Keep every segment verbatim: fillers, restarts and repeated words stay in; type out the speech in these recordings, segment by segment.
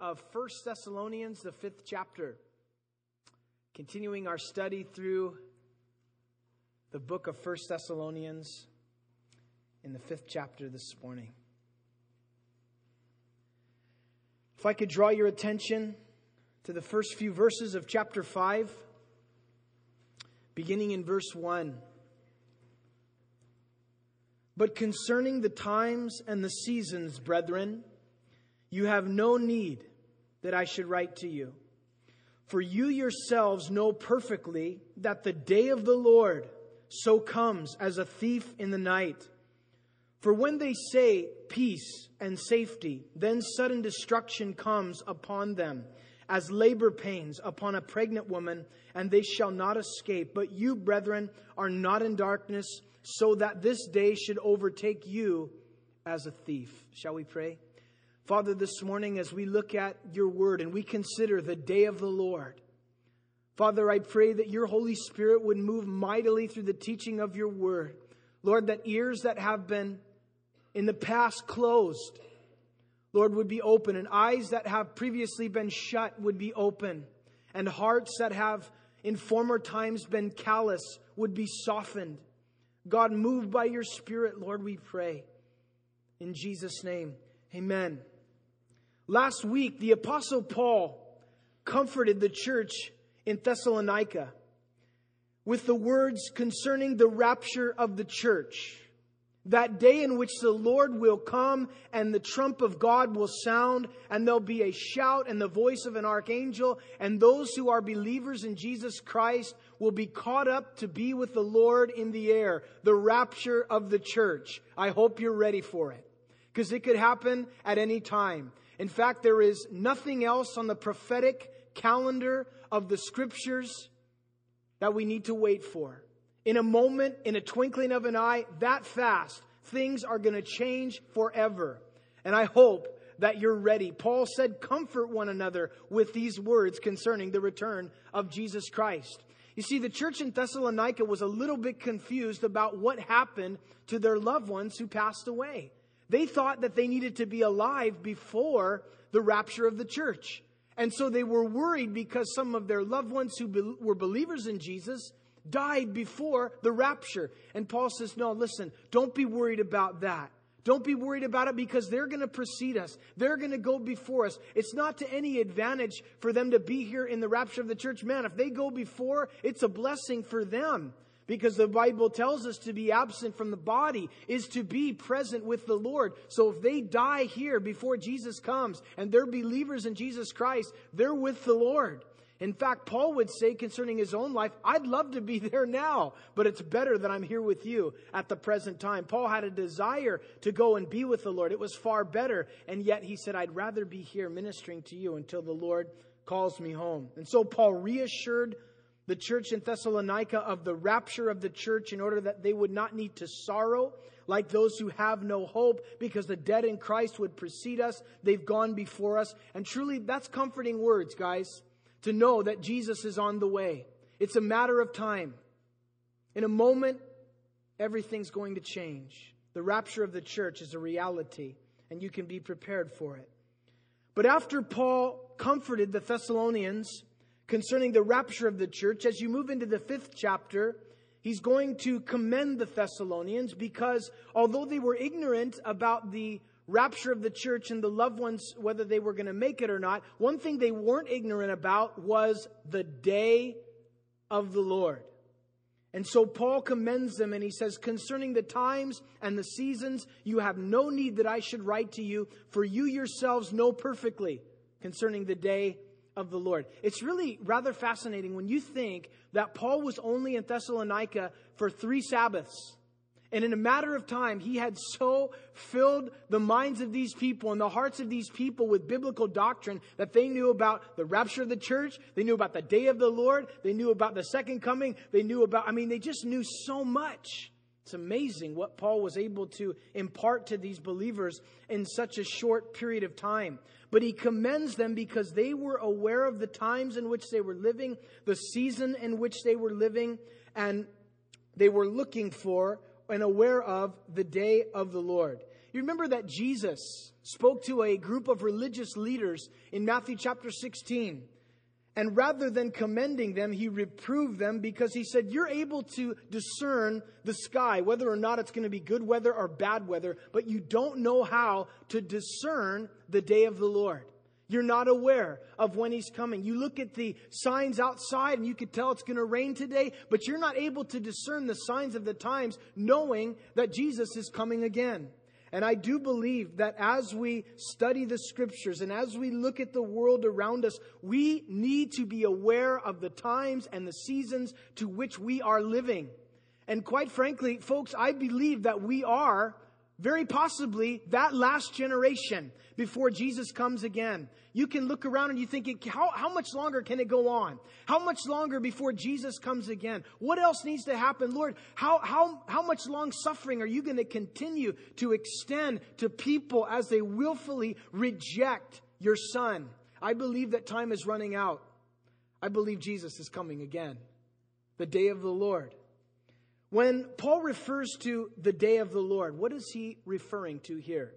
of First Thessalonians, the fifth chapter. Continuing our study through the book of First Thessalonians in the fifth chapter this morning. If I could draw your attention to the first few verses of chapter five, beginning in verse one. But concerning the times and the seasons, brethren, you have no need that I should write to you. For you yourselves know perfectly that the day of the Lord so comes as a thief in the night. For when they say peace and safety, then sudden destruction comes upon them, as labor pains upon a pregnant woman, and they shall not escape. But you, brethren, are not in darkness, so that this day should overtake you as a thief. Shall we pray? Father, this morning as we look at your word and we consider the day of the Lord, Father, I pray that your Holy Spirit would move mightily through the teaching of your word. Lord, that ears that have been in the past closed, Lord, would be open, and eyes that have previously been shut would be open, and hearts that have in former times been callous would be softened. God, move by your Spirit, Lord, we pray. In Jesus' name, amen. Last week, the Apostle Paul comforted the church in Thessalonica with the words concerning the rapture of the church. That day in which the Lord will come and the trump of God will sound, and there'll be a shout and the voice of an archangel, and those who are believers in Jesus Christ will be caught up to be with the Lord in the air. The rapture of the church. I hope you're ready for it, because it could happen at any time. In fact, there is nothing else on the prophetic calendar of the Scriptures that we need to wait for. In a moment, in a twinkling of an eye, that fast, things are going to change forever. And I hope that you're ready. Paul said, comfort one another with these words concerning the return of Jesus Christ. You see, the church in Thessalonica was a little bit confused about what happened to their loved ones who passed away. They thought that they needed to be alive before the rapture of the church. And so they were worried because some of their loved ones who be- were believers in Jesus died before the rapture. And Paul says, no, listen, don't be worried about that. Don't be worried about it, because they're going to precede us. They're going to go before us. It's not to any advantage for them to be here in the rapture of the church. Man, if they go before, it's a blessing for them. Because the Bible tells us to be absent from the body is to be present with the Lord. So if they die here before Jesus comes and they're believers in Jesus Christ, they're with the Lord. In fact, Paul would say concerning his own life, I'd love to be there now, but it's better that I'm here with you at the present time. Paul had a desire to go and be with the Lord. It was far better. And yet he said, I'd rather be here ministering to you until the Lord calls me home. And so Paul reassured the church in Thessalonica of the rapture of the church in order that they would not need to sorrow like those who have no hope, because the dead in Christ would precede us. They've gone before us. And truly, that's comforting words, guys, to know that Jesus is on the way. It's a matter of time. In a moment, everything's going to change. The rapture of the church is a reality, and you can be prepared for it. But after Paul comforted the Thessalonians concerning the rapture of the church, as you move into the fifth chapter, he's going to commend the Thessalonians, because although they were ignorant about the rapture of the church and the loved ones, whether they were going to make it or not, one thing they weren't ignorant about was the day of the Lord. And so Paul commends them, and he says, concerning the times and the seasons, you have no need that I should write to you, for you yourselves know perfectly concerning the day of the Lord. It's really rather fascinating when you think that Paul was only in Thessalonica for three Sabbaths. And in a matter of time, he had so filled the minds of these people and the hearts of these people with biblical doctrine that they knew about the rapture of the church. They knew about the day of the Lord. They knew about the second coming. They knew about, I mean, they just knew so much. It's amazing what Paul was able to impart to these believers in such a short period of time. But he commends them because they were aware of the times in which they were living, the season in which they were living, and they were looking for and aware of the day of the Lord. You remember that Jesus spoke to a group of religious leaders in Matthew chapter sixteen. And rather than commending them, he reproved them because he said, you're able to discern the sky, whether or not it's going to be good weather or bad weather, but you don't know how to discern the day of the Lord. You're not aware of when He's coming. You look at the signs outside and you could tell it's going to rain today, but you're not able to discern the signs of the times knowing that Jesus is coming again. And I do believe that as we study the Scriptures and as we look at the world around us, we need to be aware of the times and the seasons to which we are living. And quite frankly, folks, I believe that we are very possibly that last generation before Jesus comes again. You can look around and you think, how, how much longer can it go on? How much longer before Jesus comes again? What else needs to happen? Lord, how, how, how much long suffering are you going to continue to extend to people as they willfully reject your Son? I believe that time is running out. I believe Jesus is coming again. The day of the Lord. When Paul refers to the day of the Lord, what is he referring to here?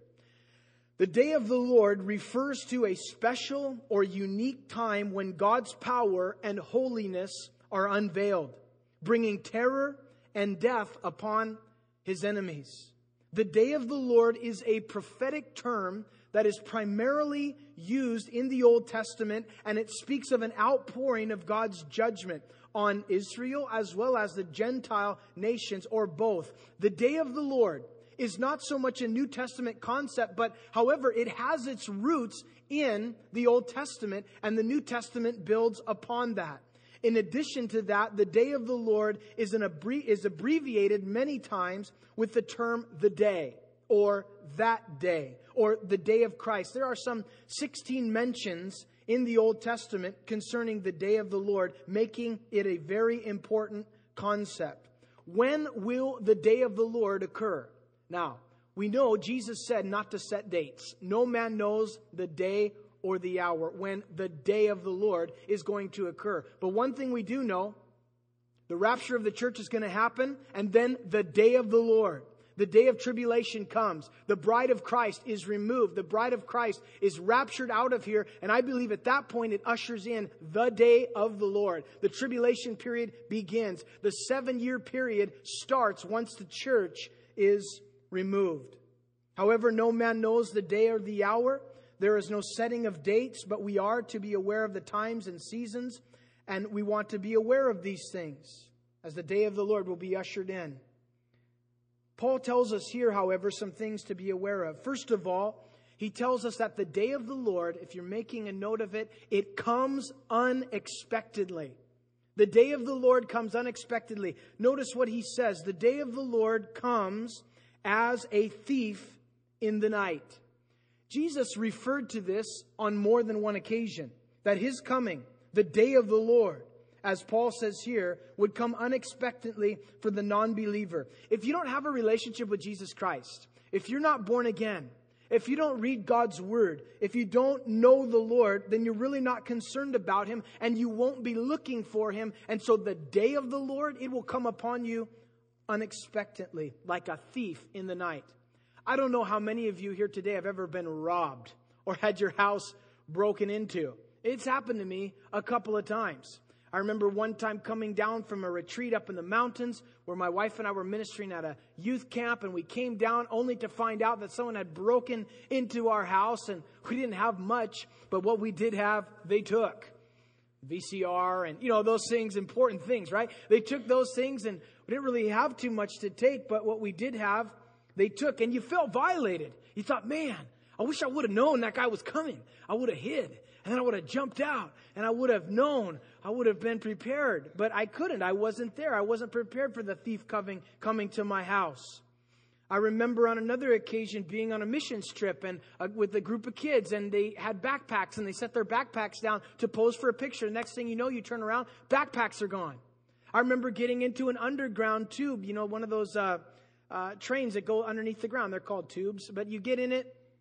The day of the Lord refers to a special or unique time when God's power and holiness are unveiled, bringing terror and death upon His enemies. The day of the Lord is a prophetic term that is primarily used in the Old Testament, and it speaks of an outpouring of God's judgment on Israel as well as the Gentile nations, or both. The day of the Lord is not so much a New Testament concept, but however, it has its roots in the Old Testament, and the New Testament builds upon that. In addition to that, the day of the Lord is, an abbre- is abbreviated many times with the term the day, or that day, or the day of Christ. There are some sixteen mentions in the Old Testament concerning the day of the Lord, making it a very important concept. When will the day of the Lord occur? Now, we know Jesus said not to set dates. No man knows the day or the hour when the day of the Lord is going to occur. But one thing we do know, the rapture of the church is going to happen, and then the day of the Lord, the day of tribulation comes. The bride of Christ is removed. The bride of Christ is raptured out of here, and I believe at that point it ushers in the day of the Lord. The tribulation period begins. The seven-year period starts once the church is removed. However, no man knows the day or the hour. There is no setting of dates, but we are to be aware of the times and seasons, and we want to be aware of these things as the day of the Lord will be ushered in. Paul tells us here, however, some things to be aware of. First of all, he tells us that the day of the Lord, if you're making a note of it, it comes unexpectedly. The day of the Lord comes unexpectedly. Notice what he says. The day of the Lord comes as a thief in the night. Jesus referred to this on more than one occasion, that His coming, the day of the Lord, as Paul says here, would come unexpectedly for the non-believer. If you don't have a relationship with Jesus Christ, if you're not born again, if you don't read God's Word, if you don't know the Lord, then you're really not concerned about Him, and you won't be looking for Him. And so the day of the Lord, it will come upon you unexpectedly, like a thief in the night. I don't know how many of you here today have ever been robbed or had your house broken into. It's happened to me a couple of times. I remember one time coming down from a retreat up in the mountains where my wife and I were ministering at a youth camp, and we came down only to find out that someone had broken into our house, and we didn't have much, but what we did have, they took. V C R and, you know, those things, important things, right? They took those things, and we didn't really have too much to take, but what we did have, they took, and you felt violated. You thought, man, I wish I would have known that guy was coming. I would have hid, and then I would have jumped out, and I would have known. I would have been prepared, but I couldn't. I wasn't there. I wasn't prepared for the thief coming, coming to my house. I remember on another occasion being on a missions trip and uh, with a group of kids, and they had backpacks, and they set their backpacks down to pose for a picture. Next thing you know, you turn around, backpacks are gone. I remember getting into an underground tube, you know, one of those uh, uh, trains that go underneath the ground. They're called tubes, but you get in it,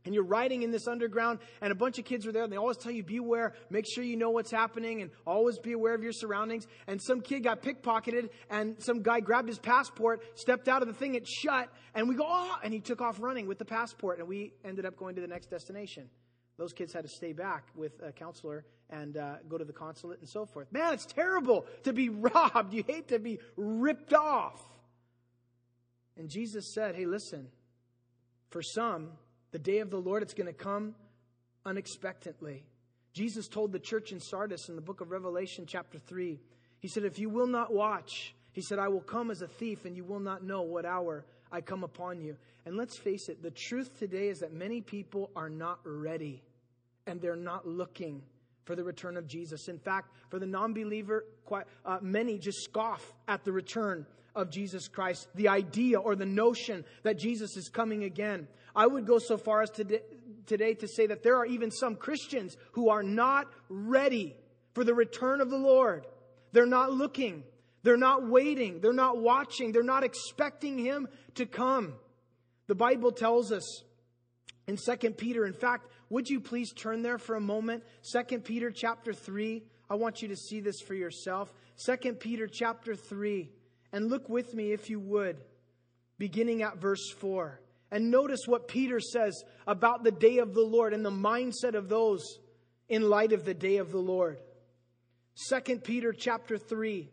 And you're riding in this underground, and a bunch of kids are there, and they always tell you, beware, make sure you know what's happening, and always be aware of your surroundings. And some kid got pickpocketed, and some guy grabbed his passport, stepped out of the thing, it shut, and we go, oh, and he took off running with the passport, and we ended up going to the next destination. Those kids had to stay back with a counselor and uh, go to the consulate and so forth. Man, it's terrible to be robbed. You hate to be ripped off. And Jesus said, hey, listen, for some, the day of the Lord, it's going to come unexpectedly. Jesus told the church in Sardis in the book of Revelation chapter three, he said, if you will not watch, he said, I will come as a thief and you will not know what hour I come upon you. And let's face it, the truth today is that many people are not ready and they're not looking for the return of Jesus. In fact, for the non-believer, quite, uh, many just scoff at the return of Jesus Christ, the idea or the notion that Jesus is coming again. I would go so far as today, today to say that there are even some Christians who are not ready for the return of the Lord. They're not looking. They're not waiting. They're not watching. They're not expecting Him to come. The Bible tells us in Second Peter, in fact, would you please turn there for a moment? Second Peter chapter three. I want you to see this for yourself. Second Peter chapter three. And look with me, if you would, beginning at verse four. And notice what Peter says about the day of the Lord and the mindset of those in light of the day of the Lord. Second Peter chapter three.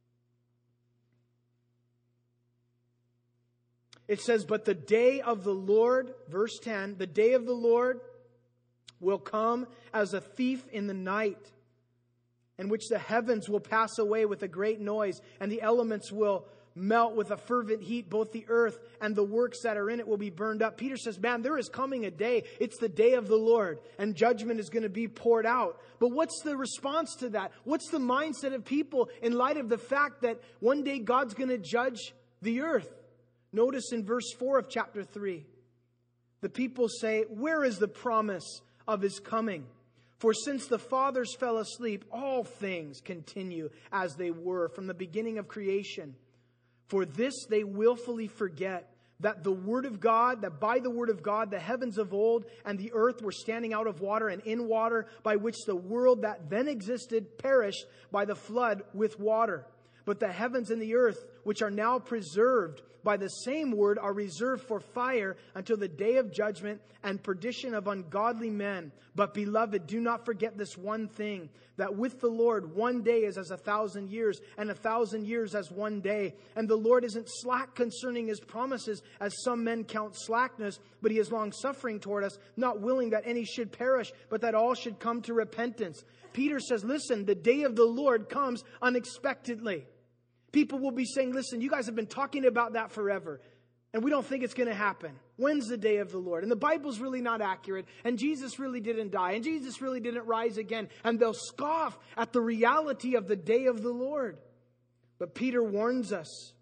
It says, but the day of the Lord, verse ten, the day of the Lord will come as a thief in the night, in which the heavens will pass away with a great noise, and the elements will melt with a fervent heat. Both the earth and the works that are in it will be burned up. Peter says, man, there is coming a day. It's the day of the Lord, and judgment is going to be poured out. But what's the response to that? What's the mindset of people in light of the fact that one day God's going to judge the earth? Notice in verse four of chapter three, the people say, where is the promise of His coming? For since the fathers fell asleep, all things continue as they were from the beginning of creation. For this they willfully forget, that the word of God, that by the word of God, the heavens of old and the earth were standing out of water and in water, by which the world that then existed perished by the flood with water. But the heavens and the earth, which are now preserved by the same word, are reserved for fire until the day of judgment and perdition of ungodly men. But beloved, do not forget this one thing, that with the Lord one day is as a thousand years, and a thousand years as one day. And the Lord isn't slack concerning His promises, as some men count slackness, but He is long-suffering toward us, not willing that any should perish, but that all should come to repentance. Peter says, listen, the day of the Lord comes unexpectedly. People will be saying, listen, you guys have been talking about that forever, and we don't think it's going to happen. When's the day of the Lord? And the Bible's really not accurate, and Jesus really didn't die, and Jesus really didn't rise again. And they'll scoff at the reality of the day of the Lord. But Peter warns us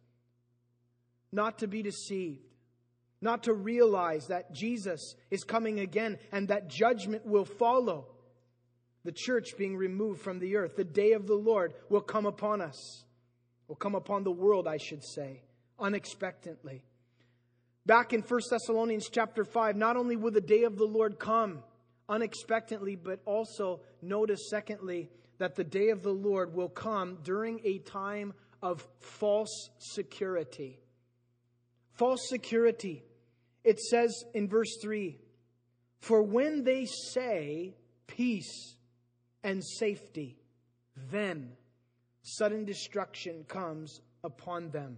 not to be deceived, not to realize that Jesus is coming again and that judgment will follow. The church being removed from the earth. The day of the Lord will come upon us. Will come upon the world, I should say, unexpectedly. Back in First Thessalonians chapter five, not only will the day of the Lord come unexpectedly, but also notice, secondly, that the day of the Lord will come during a time of false security. False security. It says in verse three, for when they say peace and safety, then sudden destruction comes upon them.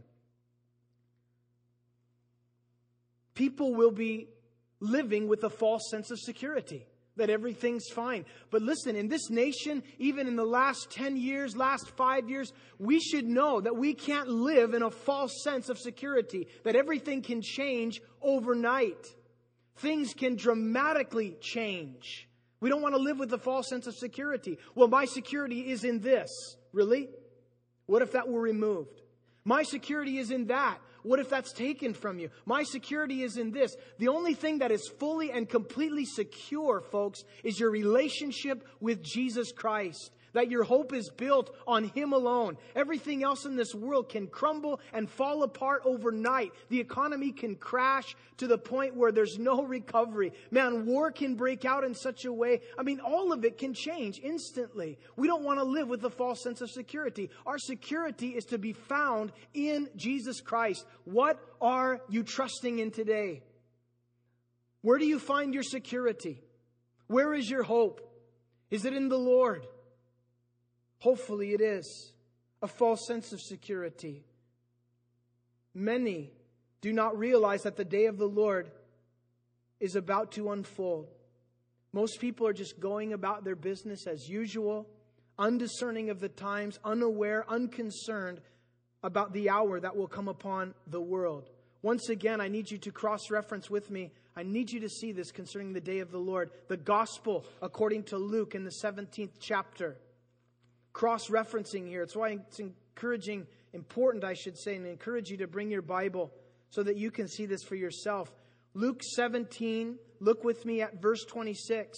People will be living with a false sense of security, that everything's fine. But listen, in this nation, even in the last ten years, last five years, we should know that we can't live in a false sense of security, that everything can change overnight. Things can dramatically change. We don't want to live with a false sense of security. Well, my security is in this. Really? What if that were removed? My security is in that. What if that's taken from you? My security is in this. The only thing that is fully and completely secure, folks, is your relationship with Jesus Christ. That your hope is built on Him alone. Everything else in this world can crumble and fall apart overnight. The economy can crash to the point where there's no recovery. Man, war can break out in such a way. I mean, all of it can change instantly. We don't want to live with a false sense of security. Our security is to be found in Jesus Christ. What are you trusting in today? Where do you find your security? Where is your hope? Is it in the Lord? Hopefully it is. A false sense of security. Many do not realize that the day of the Lord is about to unfold. Most people are just going about their business as usual, undiscerning of the times, unaware, unconcerned about the hour that will come upon the world. Once again, I need you to cross-reference with me. I need you to see this concerning the day of the Lord. The gospel according to Luke in the seventeenth chapter. Cross-referencing here. It's why it's encouraging, important I should say, and encourage you to bring your Bible so that you can see this for yourself. Luke seventeen, look with me at verse twenty-six.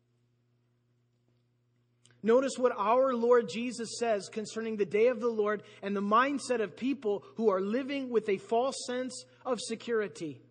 Notice what our Lord Jesus says concerning the day of the Lord and the mindset of people who are living with a false sense of security.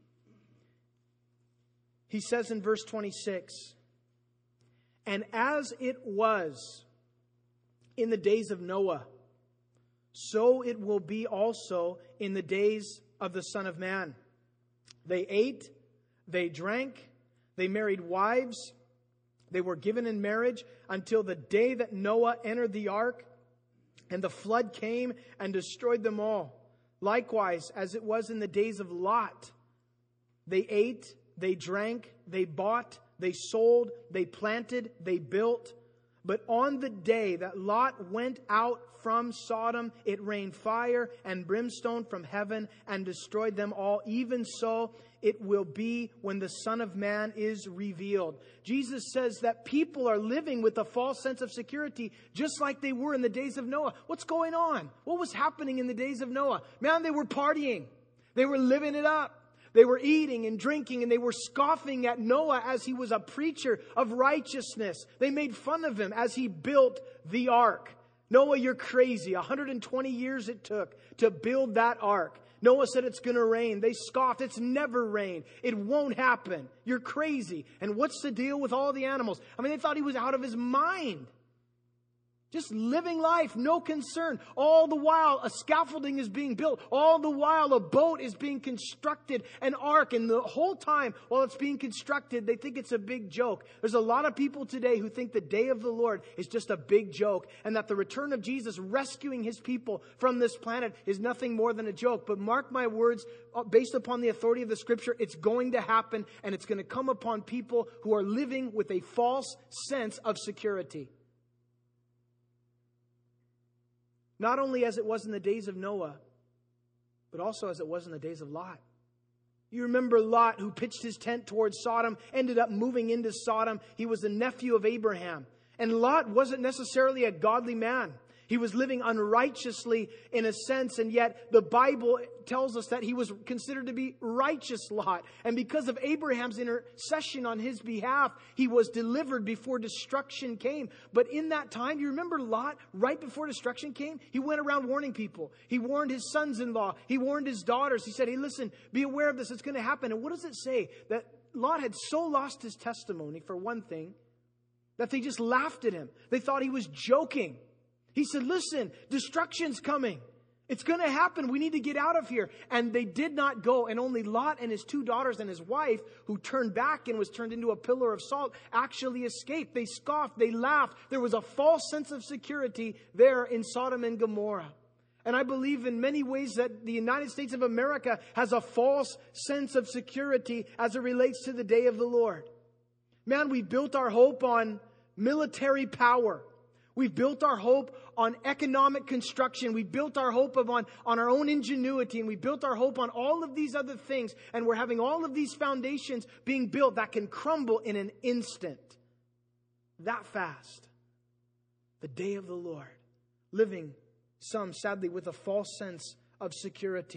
He says in verse twenty-six, "And as it was in the days of Noah, so it will be also in the days of the Son of Man. They ate, they drank, they married wives, they were given in marriage until the day that Noah entered the ark, and the flood came and destroyed them all. Likewise, as it was in the days of Lot, they ate, they drank, they bought, they sold, they planted, they built. But on the day that Lot went out from Sodom, it rained fire and brimstone from heaven and destroyed them all. Even so, it will be when the Son of Man is revealed." Jesus says that people are living with a false sense of security, just like they were in the days of Noah. What's going on? What was happening in the days of Noah? Man, they were partying. They were living it up. They were eating and drinking, and they were scoffing at Noah as he was a preacher of righteousness. They made fun of him as he built the ark. "Noah, you're crazy. one hundred twenty years it took to build that ark. Noah said it's going to rain. They scoffed. It's never rained. It won't happen. You're crazy. And what's the deal with all the animals?" I mean, they thought he was out of his mind. Just living life, no concern. All the while, a scaffolding is being built. All the while, a boat is being constructed, an ark. And the whole time, while it's being constructed, they think it's a big joke. There's a lot of people today who think the day of the Lord is just a big joke, and that the return of Jesus rescuing His people from this planet is nothing more than a joke. But mark my words, based upon the authority of the Scripture, it's going to happen, and it's going to come upon people who are living with a false sense of security. Not only as it was in the days of Noah, but also as it was in the days of Lot. You remember Lot, who pitched his tent towards Sodom, ended up moving into Sodom. He was the nephew of Abraham. And Lot wasn't necessarily a godly man. He was living unrighteously in a sense, and yet the Bible tells us that he was considered to be righteous Lot. And because of Abraham's intercession on his behalf, he was delivered before destruction came. But in that time, you remember Lot, right before destruction came, he went around warning people. He warned his sons-in-law. He warned his daughters. He said, "Hey, listen, be aware of this. It's going to happen." And what does it say? That Lot had so lost his testimony, for one thing, that they just laughed at him. They thought he was joking. He said, "Listen, destruction's coming. It's going to happen. We need to get out of here." And they did not go. And only Lot and his two daughters and his wife, who turned back and was turned into a pillar of salt, actually escaped. They scoffed. They laughed. There was a false sense of security there in Sodom and Gomorrah. And I believe in many ways that the United States of America has a false sense of security as it relates to the day of the Lord. Man, we built our hope on military power. We've built our hope on economic construction. We built our hope of on, on our own ingenuity. And we built our hope on all of these other things. And we're having all of these foundations being built that can crumble in an instant. That fast. The day of the Lord. Living, some sadly, with a false sense of security.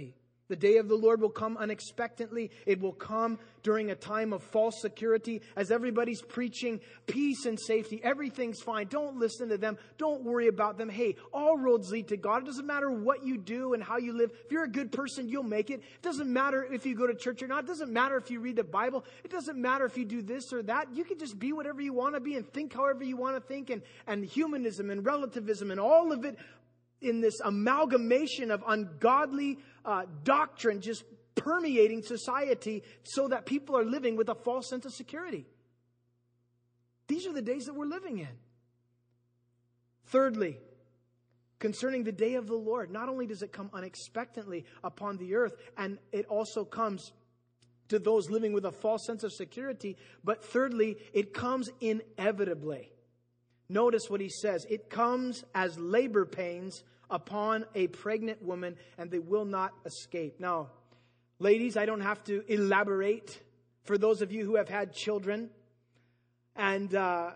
The day of the Lord will come unexpectedly. It will come during a time of false security as everybody's preaching peace and safety. Everything's fine. Don't listen to them. Don't worry about them. Hey, all roads lead to God. It doesn't matter what you do and how you live. If you're a good person, you'll make it. It doesn't matter if you go to church or not. It doesn't matter if you read the Bible. It doesn't matter if you do this or that. You can just be whatever you want to be and think however you want to think. And, and humanism and relativism and all of it in this amalgamation of ungodly uh, doctrine just permeating society so that people are living with a false sense of security. These are the days that we're living in. Thirdly, concerning the day of the Lord, not only does it come unexpectedly upon the earth, and it also comes to those living with a false sense of security, but thirdly, it comes inevitably. Notice what he says. It comes as labor pains upon a pregnant woman, and they will not escape. Now, ladies, I don't have to elaborate for those of you who have had children. And uh,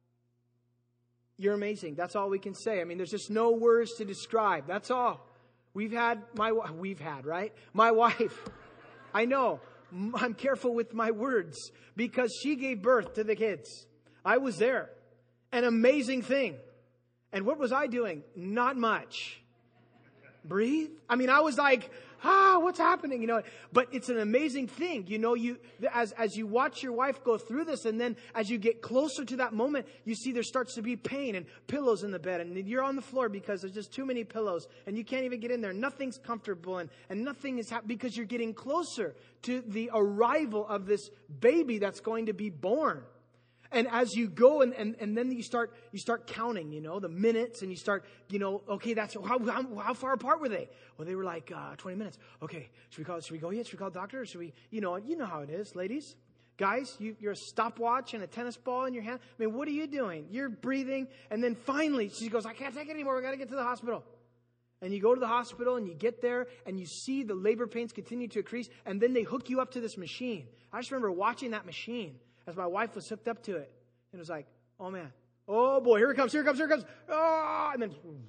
you're amazing. That's all we can say. I mean, there's just no words to describe. That's all. We've had, my we've had, right? My wife, I know, I'm careful with my words because she gave birth to the kids. I was there. An amazing thing. And what was I doing? Not much. Breathe. I mean, I was like, ah, what's happening? You know, but it's an amazing thing. You know, you, as, as you watch your wife go through this, and then as you get closer to that moment, you see there starts to be pain and pillows in the bed, and you're on the floor because there's just too many pillows and you can't even get in there. Nothing's comfortable and, and nothing is happening because you're getting closer to the arrival of this baby that's going to be born. And as you go and, and, and then you start you start counting, you know, the minutes, and you start, you know, okay, that's how how, how far apart were they? Well, they were like uh, twenty minutes. Okay, should we call should we go yet? Should we call the doctor? Or should we, you know, you know how it is, ladies, guys. You, you're a stopwatch and a tennis ball in your hand. I mean, what are you doing? You're breathing, and then finally she goes, I can't take it anymore. We got to get to the hospital. And you go to the hospital and you get there and you see the labor pains continue to increase, and then they hook you up to this machine. I just remember watching that machine as my wife was hooked up to it. And it was like, oh man, oh boy, here it comes, here it comes, here it comes. Oh, and then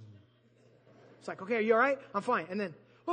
it's like, okay, are you all right? I'm fine. And then,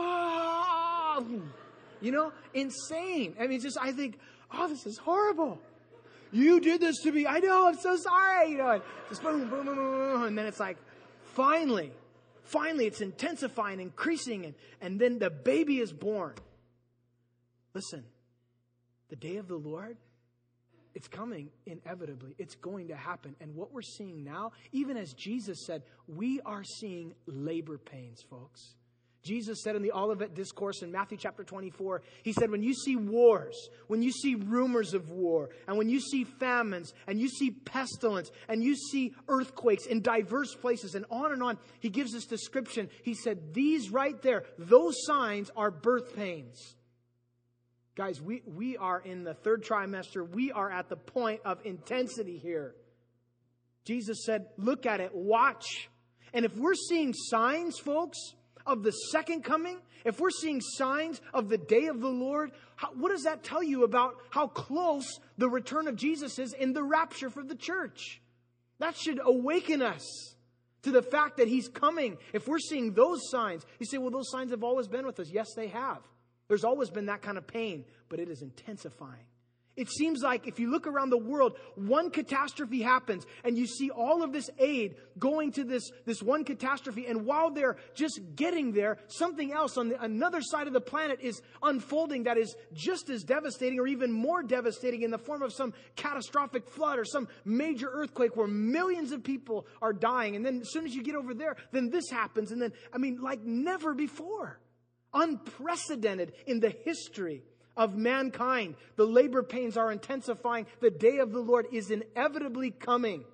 oh, you know, insane. I mean, it's just, I think, oh, this is horrible. You did this to me. I know, I'm so sorry. You know, just boom, boom, boom, boom. And then it's like, finally, finally, it's intensifying, increasing. And, and then the baby is born. Listen, the day of the Lord, it's coming inevitably. It's going to happen. And what we're seeing now, even as Jesus said, we are seeing labor pains, folks. Jesus said in the Olivet Discourse in Matthew chapter twenty-four, he said, when you see wars, when you see rumors of war, and when you see famines, and you see pestilence, and you see earthquakes in diverse places, and on and on, he gives this description. He said, these right there, those signs are birth pains. Guys, we, we are in the third trimester. We are at the point of intensity here. Jesus said, look at it, watch. And if we're seeing signs, folks, of the second coming, if we're seeing signs of the day of the Lord, how, what does that tell you about how close the return of Jesus is in the rapture for the church? That should awaken us to the fact that He's coming. If we're seeing those signs, you say, well, those signs have always been with us. Yes, they have. There's always been that kind of pain, but it is intensifying. It seems like if you look around the world, one catastrophe happens and you see all of this aid going to this, this one catastrophe. And while they're just getting there, something else on the, another side of the planet is unfolding that is just as devastating or even more devastating in the form of some catastrophic flood or some major earthquake where millions of people are dying. And then as soon as you get over there, then this happens. And then, I mean, like never before. Unprecedented in the history of mankind. The labor pains are intensifying. The day of the Lord is inevitably coming.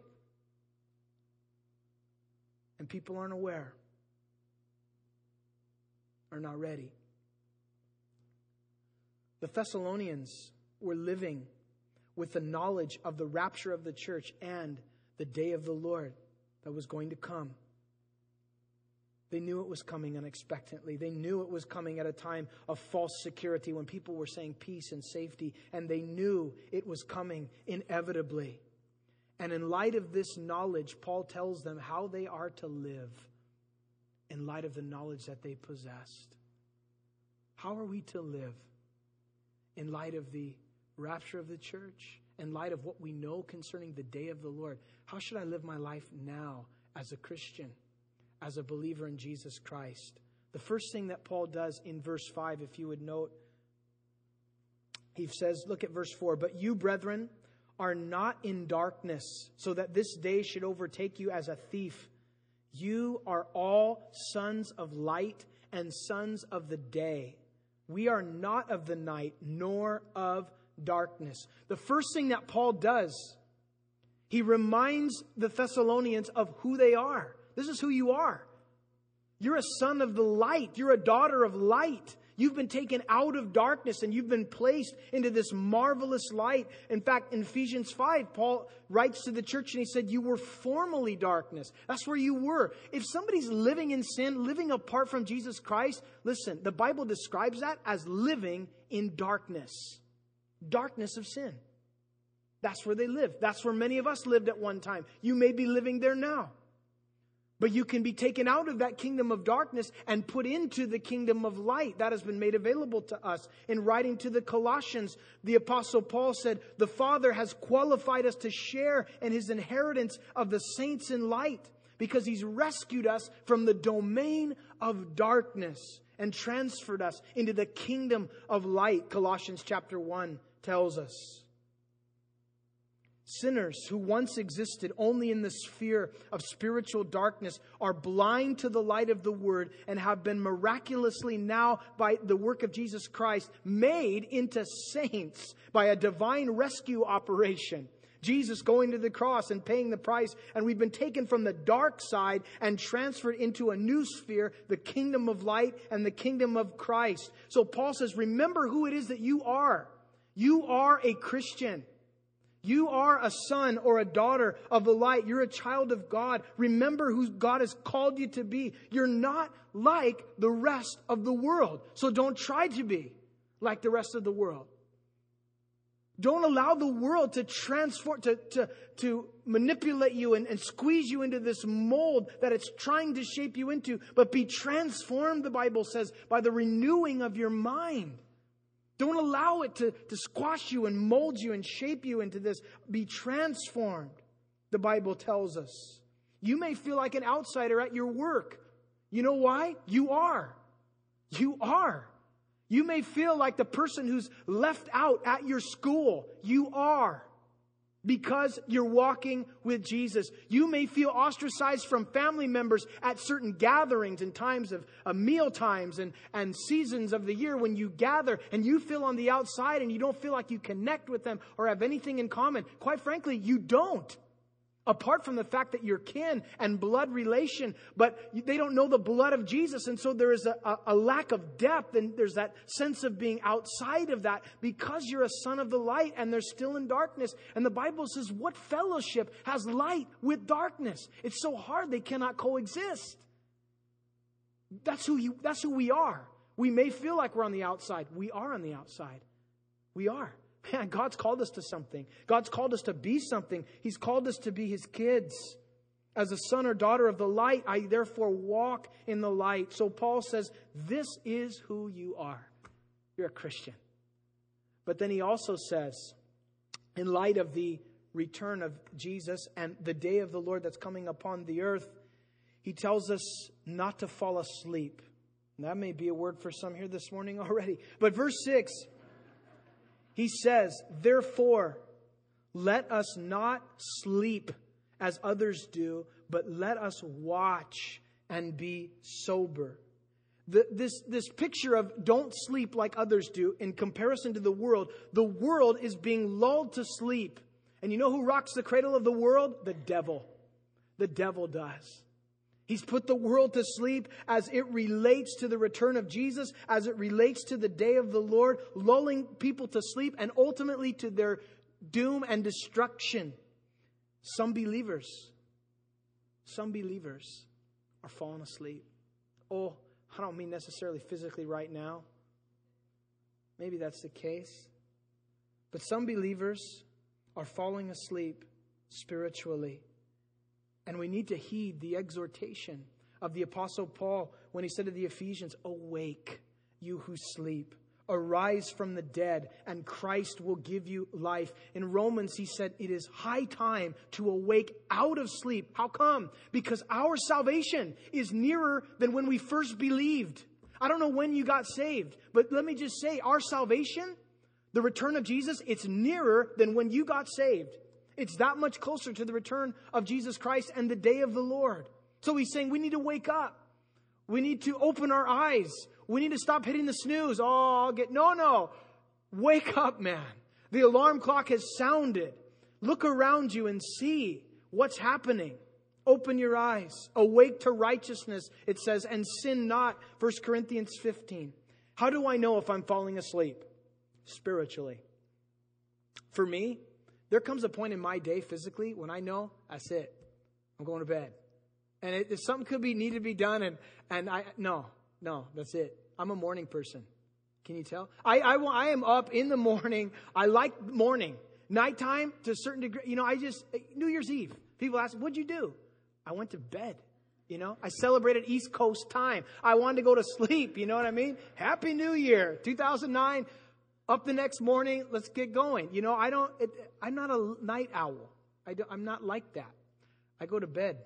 And people aren't aware, are not ready. The Thessalonians were living with the knowledge of the rapture of the church and the day of the Lord that was going to come. They knew it was coming unexpectedly. They knew it was coming at a time of false security when people were saying peace and safety. And they knew it was coming inevitably. And in light of this knowledge, Paul tells them how they are to live in light of the knowledge that they possessed. How are we to live in light of the rapture of the church, in light of what we know concerning the day of the Lord? How should I live my life now as a Christian, as a believer in Jesus Christ? The first thing that Paul does in verse five, if you would note, he says, look at verse four, "But you, brethren, are not in darkness, so that this day should overtake you as a thief. You are all sons of light and sons of the day. We are not of the night, nor of darkness." The first thing that Paul does, he reminds the Thessalonians of who they are. This is who you are. You're a son of the light. You're a daughter of light. You've been taken out of darkness and you've been placed into this marvelous light. In fact, in Ephesians five, Paul writes to the church and he said, you were formerly darkness. That's where you were. If somebody's living in sin, living apart from Jesus Christ, listen, the Bible describes that as living in darkness. Darkness of sin. That's where they live. That's where many of us lived at one time. You may be living there now. But you can be taken out of that kingdom of darkness and put into the kingdom of light. That has been made available to us. In writing to the Colossians, the Apostle Paul said, the Father has qualified us to share in His inheritance of the saints in light, because He's rescued us from the domain of darkness and transferred us into the kingdom of light, Colossians chapter one tells us. Sinners who once existed only in the sphere of spiritual darkness are blind to the light of the Word and have been miraculously now, by the work of Jesus Christ, made into saints by a divine rescue operation. Jesus going to the cross and paying the price, and we've been taken from the dark side and transferred into a new sphere, the kingdom of light and the kingdom of Christ. So Paul says, remember who it is that you are. You are a Christian. You are a son or a daughter of the light. You're a child of God. Remember who God has called you to be. You're not like the rest of the world. So don't try to be like the rest of the world. Don't allow the world to transform, to, to, to manipulate you and, and squeeze you into this mold that it's trying to shape you into. But be transformed, the Bible says, by the renewing of your mind. Don't allow it to, to squash you and mold you and shape you into this. Be transformed, the Bible tells us. You may feel like an outsider at your work. You know why? You are. You are. You may feel like the person who's left out at your school. You are. Because you're walking with Jesus. You may feel ostracized from family members at certain gatherings and times of uh, meal times and, and seasons of the year when you gather and you feel on the outside and you don't feel like you connect with them or have anything in common. Quite frankly, you don't. Apart from the fact that you're kin and blood relation, but they don't know the blood of Jesus. And so there is a, a, a lack of depth, and there's that sense of being outside of that because you're a son of the light and they're still in darkness. And the Bible says, what fellowship has light with darkness? It's so hard they cannot coexist. That's who you, that's who we are. We may feel like we're on the outside. We are on the outside. We are. Man, God's called us to something. God's called us to be something. He's called us to be His kids. As a son or daughter of the light, I therefore walk in the light. So Paul says, this is who you are. You're a Christian. But then he also says, in light of the return of Jesus and the day of the Lord that's coming upon the earth, he tells us not to fall asleep. And that may be a word for some here this morning already. But verse six, he says, therefore, let us not sleep as others do, but let us watch and be sober. The, this, this picture of don't sleep like others do in comparison to the world, the world is being lulled to sleep. And you know who rocks the cradle of the world? The devil. The devil does. He's put the world to sleep as it relates to the return of Jesus, as it relates to the day of the Lord, lulling people to sleep and ultimately to their doom and destruction. Some believers, some believers are falling asleep. Oh, I don't mean necessarily physically right now. Maybe that's the case. But some believers are falling asleep spiritually. And we need to heed the exhortation of the Apostle Paul when he said to the Ephesians, awake you who sleep. Arise from the dead, and Christ will give you life. In Romans, he said, it is high time to awake out of sleep. How come? Because our salvation is nearer than when we first believed. I don't know when you got saved, but let me just say, our salvation, the return of Jesus, it's nearer than when you got saved. It's that much closer to the return of Jesus Christ and the day of the Lord. So he's saying we need to wake up. We need to open our eyes. We need to stop hitting the snooze. Oh, I'll get... No, no. Wake up, man. The alarm clock has sounded. Look around you and see what's happening. Open your eyes. Awake to righteousness, it says, and sin not. First Corinthians fifteen. How do I know if I'm falling asleep? Spiritually. For me, there comes a point in my day physically when I know that's it. I'm going to bed. And it, if something could be needed to be done, and, and I, no, no, that's it. I'm a morning person. Can you tell? I, I, I am up in the morning. I like morning. Nighttime, to a certain degree, you know, I just, New Year's Eve, people ask, what'd you do? I went to bed, you know. I celebrated East Coast time. I wanted to go to sleep, you know what I mean? Happy New Year, two thousand nine, up the next morning, let's get going. You know, I don't, it, I'm not a night owl. I do, I'm not like that. I go to bed.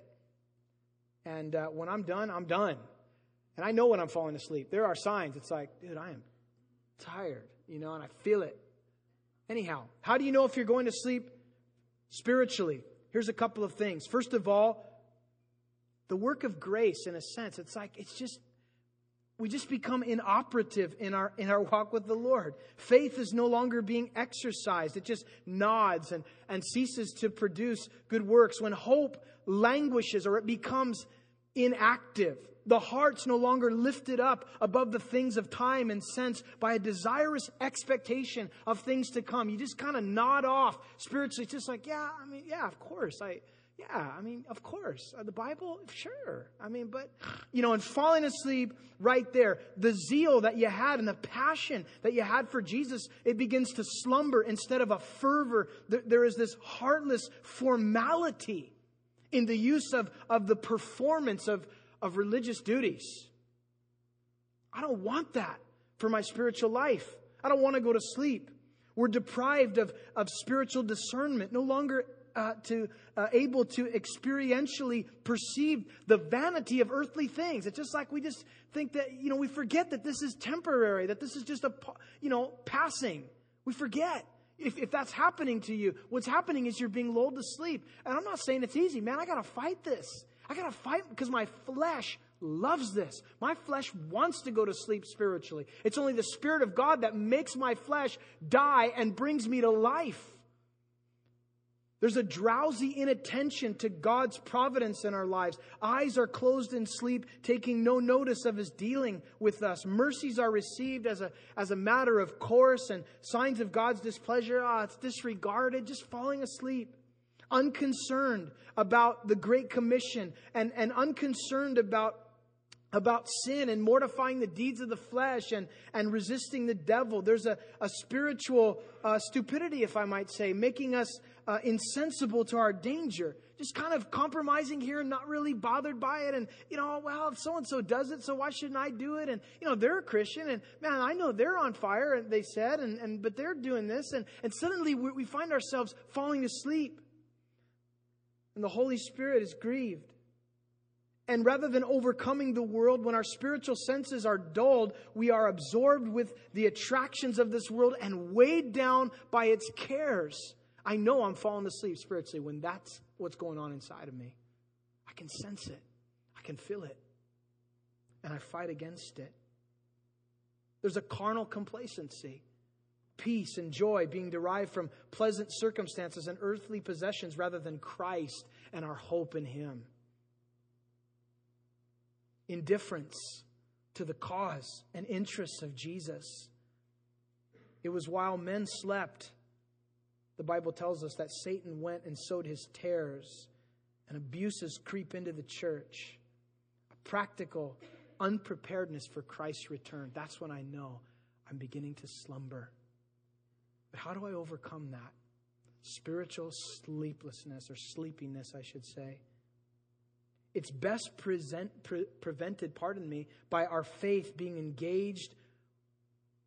And uh, when I'm done, I'm done. And I know when I'm falling asleep. There are signs. It's like, dude, I am tired, you know, and I feel it. Anyhow, how do you know if you're going to sleep spiritually? Here's a couple of things. First of all, the work of grace, in a sense, it's like, it's just, we just become inoperative in our in our walk with the Lord. Faith is no longer being exercised. It just nods and, and ceases to produce good works. When hope languishes or it becomes inactive, the heart's no longer lifted up above the things of time and sense by a desirous expectation of things to come. You just kind of nod off spiritually. It's just like, yeah, I mean, yeah, of course. I, yeah, I mean, of course. Uh, the Bible, sure. I mean, but, you know, and falling asleep right there, the zeal that you had and the passion that you had for Jesus, it begins to slumber instead of a fervor. There, there is this heartless formality in the use of, of the performance of, of religious duties. I don't want that for my spiritual life. I don't want to go to sleep. We're deprived of, of spiritual discernment, no longer uh, to uh, able to experientially perceive the vanity of earthly things. It's just like we just think that, you know, we forget that this is temporary, that this is just a, you know, passing. We forget. If, if that's happening to you, what's happening is you're being lulled to sleep. And I'm not saying it's easy, man. I got to fight this. I got to fight because my flesh loves this. My flesh wants to go to sleep spiritually. It's only the Spirit of God that makes my flesh die and brings me to life. There's a drowsy inattention to God's providence in our lives. Eyes are closed in sleep, taking no notice of His dealing with us. Mercies are received as a, as a matter of course, and signs of God's displeasure, ah, it's disregarded, just falling asleep. Unconcerned about the Great Commission and, and unconcerned about about sin and mortifying the deeds of the flesh and, and resisting the devil. There's a, a spiritual uh, stupidity, if I might say, making us uh, insensible to our danger. Just kind of compromising here and not really bothered by it. And, you know, well, if so-and-so does it, so why shouldn't I do it? And, you know, they're a Christian. And, man, I know they're on fire, and they said, and, and but they're doing this. And, and suddenly we, we find ourselves falling asleep. And the Holy Spirit is grieved. And rather than overcoming the world, when our spiritual senses are dulled, we are absorbed with the attractions of this world and weighed down by its cares. I know I'm falling asleep spiritually when that's what's going on inside of me. I can sense it. I can feel it. And I fight against it. There's a carnal complacency. Peace and joy being derived from pleasant circumstances and earthly possessions rather than Christ and our hope in Him. Indifference to the cause and interests of Jesus. It was while men slept, the Bible tells us, that Satan went and sowed his tares, and abuses creep into the church. A practical unpreparedness for Christ's return. That's when I know I'm beginning to slumber. But how do I overcome that? Spiritual sleeplessness, or sleepiness, I should say. It's best present, pre- prevented, pardon me, by our faith being engaged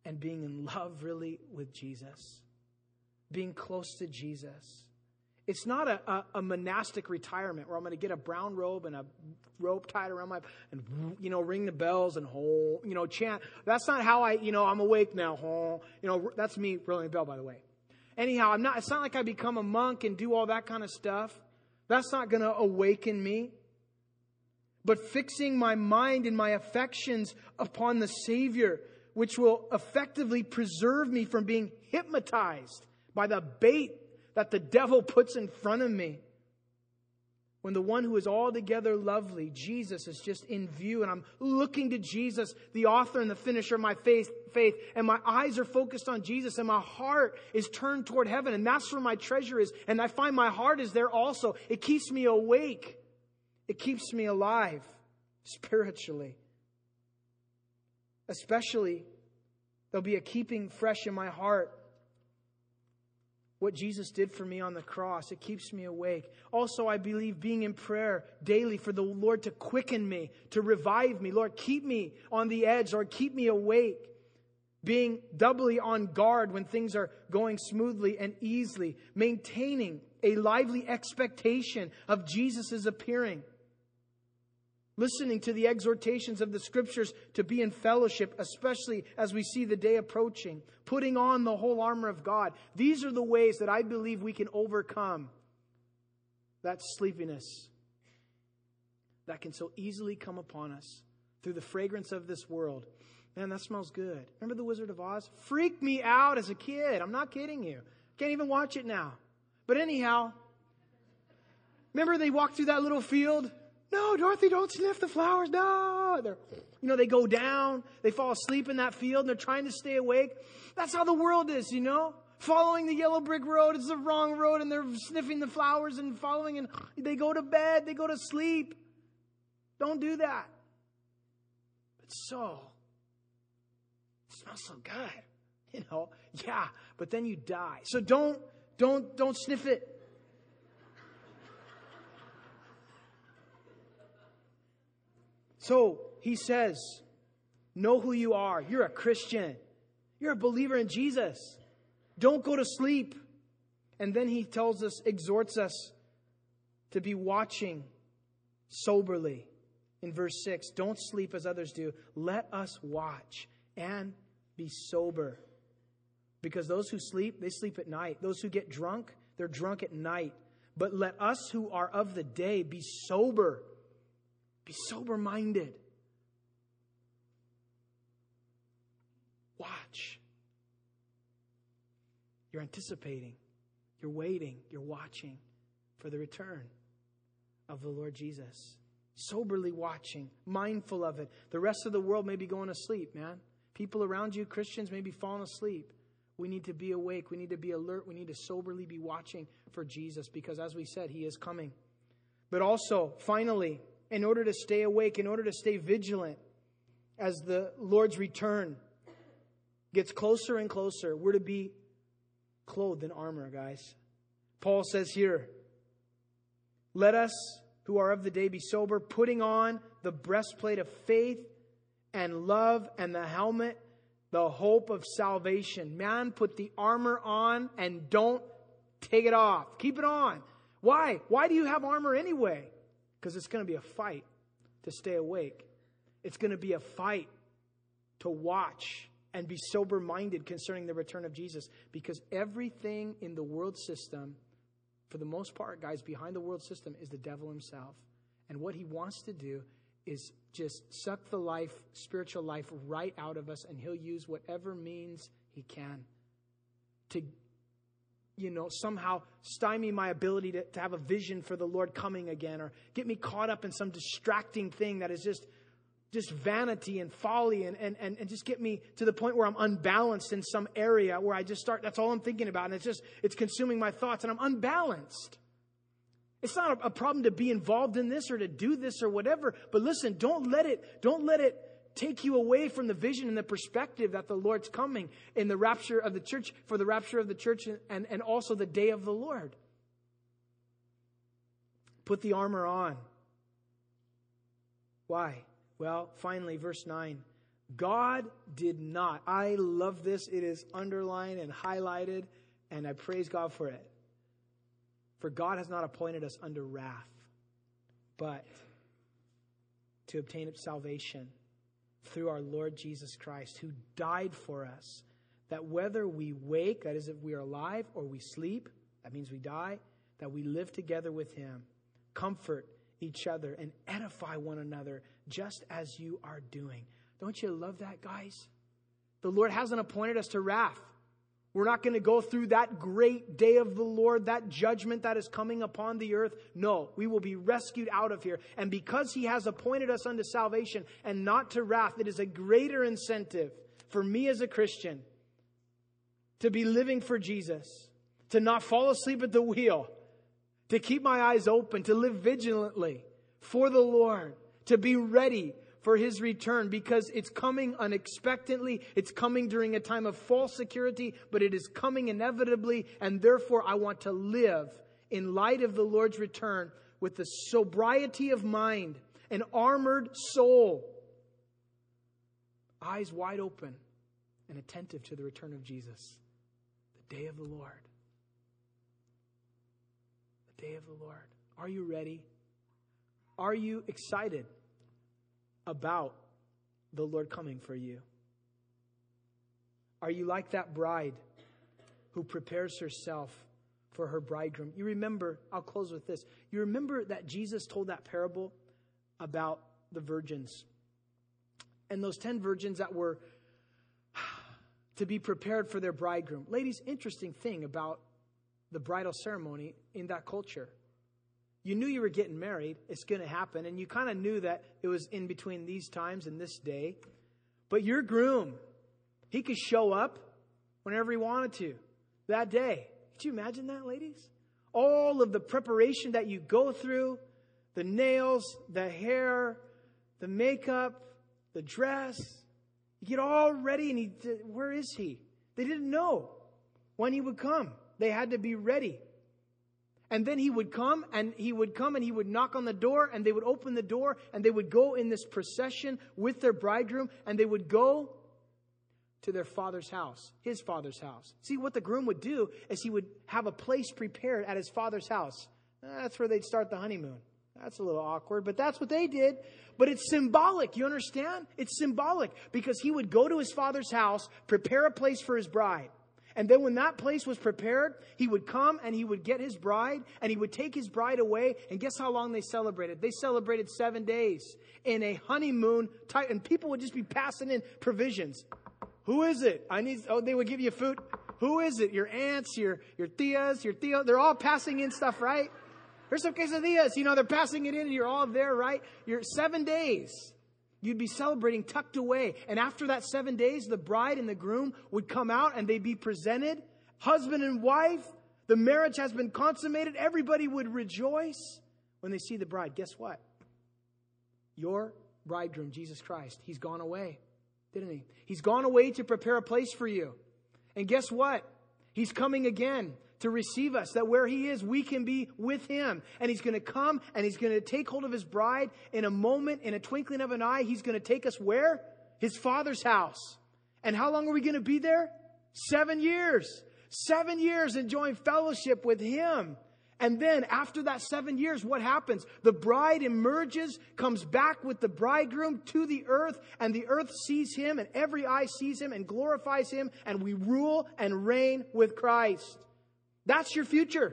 and being in love really with Jesus. Being close to Jesus. It's not a, a, a monastic retirement where I'm going to get a brown robe and a rope tied around my, and, you know, ring the bells and, oh, you know, chant. That's not how I, you know, I'm awake now. Oh, you know, that's me ringing the bell, by the way. Anyhow, I'm not, it's not like I become a monk and do all that kind of stuff. That's not going to awaken me. But fixing my mind and my affections upon the Savior, which will effectively preserve me from being hypnotized by the bait that the devil puts in front of me. When the one who is altogether lovely, Jesus, is just in view, and I'm looking to Jesus, the author and the finisher of my faith, faith, and my eyes are focused on Jesus, and my heart is turned toward heaven, and that's where my treasure is, and I find my heart is there also. It keeps me awake. It keeps me alive spiritually. Especially, there'll be a keeping fresh in my heart what Jesus did for me on the cross. It keeps me awake. Also, I believe being in prayer daily for the Lord to quicken me, to revive me. Lord, keep me on the edge, or keep me awake. Being doubly on guard when things are going smoothly and easily. Maintaining a lively expectation of Jesus' appearing. Listening to the exhortations of the Scriptures to be in fellowship, especially as we see the day approaching. Putting on the whole armor of God. These are the ways that I believe we can overcome that sleepiness that can so easily come upon us through the fragrance of this world. Man, that smells good. Remember The Wizard of Oz? Freaked me out as a kid. I'm not kidding you. Can't even watch it now. But anyhow, remember they walked through that little field? No, Dorothy, don't sniff the flowers. No. They're, you know, they go down. They fall asleep in that field. And they're trying to stay awake. That's how the world is, you know. Following the yellow brick road is the wrong road. And they're sniffing the flowers and following. And they go to bed. They go to sleep. Don't do that. But so, it smells so good. You know, yeah, but then you die. So don't, don't, don't sniff it. So he says, know who you are. You're a Christian. You're a believer in Jesus. Don't go to sleep. And then he tells us, exhorts us to be watching soberly. In verse six, don't sleep as others do. Let us watch and be sober. Because those who sleep, they sleep at night. Those who get drunk, they're drunk at night. But let us who are of the day be sober. Be sober-minded. Watch. You're anticipating. You're waiting. You're watching for the return of the Lord Jesus. Soberly watching. Mindful of it. The rest of the world may be going to sleep, man. People around you, Christians, may be falling asleep. We need to be awake. We need to be alert. We need to soberly be watching for Jesus because, as we said, He is coming. But also, finally, in order to stay awake, in order to stay vigilant as the Lord's return gets closer and closer, we're to be clothed in armor, guys. Paul says here, let us who are of the day be sober, putting on the breastplate of faith and love and the helmet, the hope of salvation. Man, put the armor on and don't take it off. Keep it on. Why? Why do you have armor anyway? Because it's going to be a fight to stay awake. It's going to be a fight to watch and be sober-minded concerning the return of Jesus. Because everything in the world system, for the most part, guys, behind the world system is the devil himself. And what he wants to do is just suck the life, spiritual life right out of us. And he'll use whatever means he can to, you know, somehow stymie my ability to, to have a vision for the Lord coming again, or get me caught up in some distracting thing that is just, just vanity and folly, and, and, and, and just get me to the point where I'm unbalanced in some area where I just start, that's all I'm thinking about. And it's just, it's consuming my thoughts and I'm unbalanced. It's not a, a problem to be involved in this or to do this or whatever. But listen, don't let it, don't let it take you away from the vision and the perspective that the Lord's coming in the rapture of the church, for the rapture of the church and, and also the day of the Lord. Put the armor on. Why? Well, finally, verse nine. God did not. I love this. It is underlined and highlighted, and I praise God for it. For God has not appointed us unto wrath, but to obtain salvation through our Lord Jesus Christ, who died for us, that whether we wake, that is, if we are alive, or we sleep, that means we die, that we live together with Him, comfort each other, and edify one another, just as you are doing. Don't you love that, guys? The Lord hasn't appointed us to wrath. We're not going to go through that great day of the Lord, that judgment that is coming upon the earth. No, we will be rescued out of here. And because He has appointed us unto salvation and not to wrath, it is a greater incentive for me as a Christian to be living for Jesus, to not fall asleep at the wheel, to keep my eyes open, to live vigilantly for the Lord, to be ready for His return, because it's coming unexpectedly. It's coming during a time of false security, but it is coming inevitably. And therefore, I want to live in light of the Lord's return with the sobriety of mind, an armored soul, eyes wide open and attentive to the return of Jesus. The day of the Lord. The day of the Lord. Are you ready? Are you excited about the Lord coming for you? Are you like that bride who prepares herself for her bridegroom? You remember, I'll close with this. You remember that Jesus told that parable about the virgins. And those ten virgins that were to be prepared for their bridegroom. Ladies, interesting thing about the bridal ceremony in that culture. You knew you were getting married. It's going to happen. And you kind of knew that it was in between these times and this day. But your groom, he could show up whenever he wanted to that day. Could you imagine that, ladies? All of the preparation that you go through, the nails, the hair, the makeup, the dress. You get all ready and he, where is he? They didn't know when he would come. They had to be ready. And then he would come and he would come and he would knock on the door and they would open the door and they would go in this procession with their bridegroom and they would go to their father's house, his father's house. See, what the groom would do is he would have a place prepared at his father's house. That's where they'd start the honeymoon. That's a little awkward, but that's what they did. But it's symbolic, you understand? It's symbolic because he would go to his father's house, prepare a place for his bride. And then when that place was prepared, he would come and he would get his bride and he would take his bride away. And guess how long they celebrated? They celebrated seven days in a honeymoon type. And people would just be passing in provisions. Who is it? I need, oh, they would give you food. Who is it? Your aunts, your, your tias, your tío. They're all passing in stuff, right? Here's some quesadillas. You know, they're passing it in and you're all there, right? You're seven days. You'd be celebrating tucked away. And after that seven days, the bride and the groom would come out and they'd be presented. Husband and wife. The marriage has been consummated. Everybody would rejoice when they see the bride. Guess what? Your bridegroom, Jesus Christ, He's gone away, didn't He? He's gone away to prepare a place for you. And guess what? He's coming again to receive us, that where He is, we can be with Him. And He's going to come and He's going to take hold of His bride in a moment, in a twinkling of an eye. He's going to take us where? His Father's house. And how long are we going to be there? Seven years. Seven years enjoying fellowship with Him. And then after that seven years, what happens? The bride emerges, comes back with the bridegroom to the earth, and the earth sees Him, and every eye sees Him and glorifies Him, and we rule and reign with Christ. That's your future.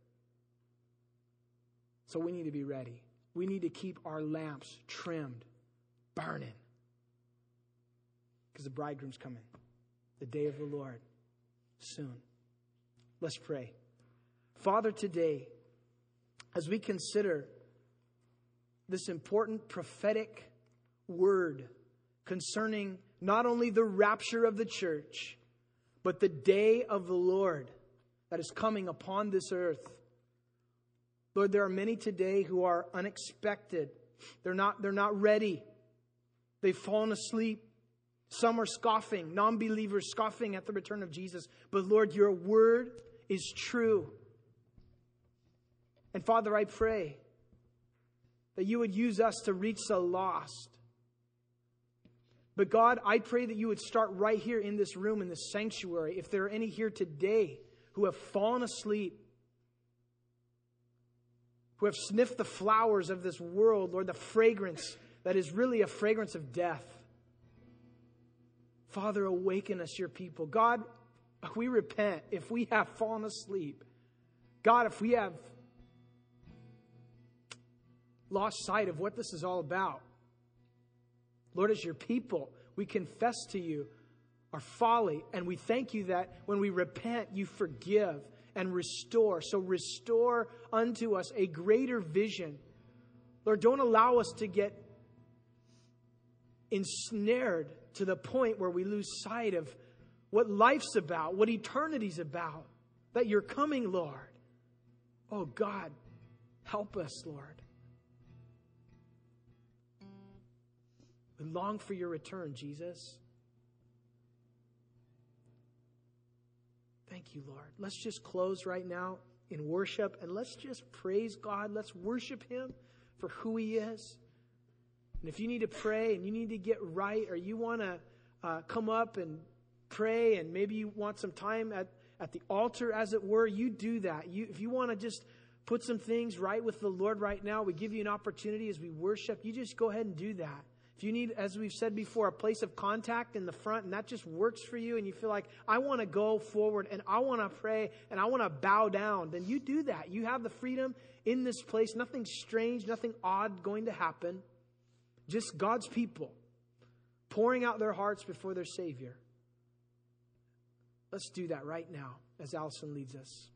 So we need to be ready. We need to keep our lamps trimmed, burning. Because the bridegroom's coming. The day of the Lord. Soon. Let's pray. Father, today, as we consider this important prophetic word concerning not only the rapture of the church, but the day of the Lord that is coming upon this earth. Lord, there are many today who are unexpected. They're not, they're not ready. They've fallen asleep. Some are scoffing, non-believers scoffing at the return of Jesus. But Lord, your word is true. And Father, I pray that you would use us to reach the lost. But God, I pray that you would start right here in this room, in this sanctuary. If there are any here today who have fallen asleep, who have sniffed the flowers of this world, Lord, the fragrance that is really a fragrance of death. Father, awaken us, your people. God, we repent if we have fallen asleep. God, if we have lost sight of what this is all about. Lord, as your people, we confess to you our folly, and we thank you that when we repent, you forgive and restore. So restore unto us a greater vision. Lord, don't allow us to get ensnared to the point where we lose sight of what life's about, what eternity's about, that you're coming, Lord. Oh, God, help us, Lord. We long for your return, Jesus. Thank you, Lord. Let's just close right now in worship and let's just praise God. Let's worship him for who he is. And if you need to pray and you need to get right, or you want to uh, come up and pray, and maybe you want some time at, at the altar, as it were, you do that. You, if you want to just put some things right with the Lord right now, we give you an opportunity as we worship. You just go ahead and do that. If you need, as we've said before, a place of contact in the front, and that just works for you, and you feel like, I want to go forward, and I want to pray, and I want to bow down, then you do that. You have the freedom in this place. Nothing strange, nothing odd going to happen. Just God's people pouring out their hearts before their Savior. Let's do that right now as Allison leads us.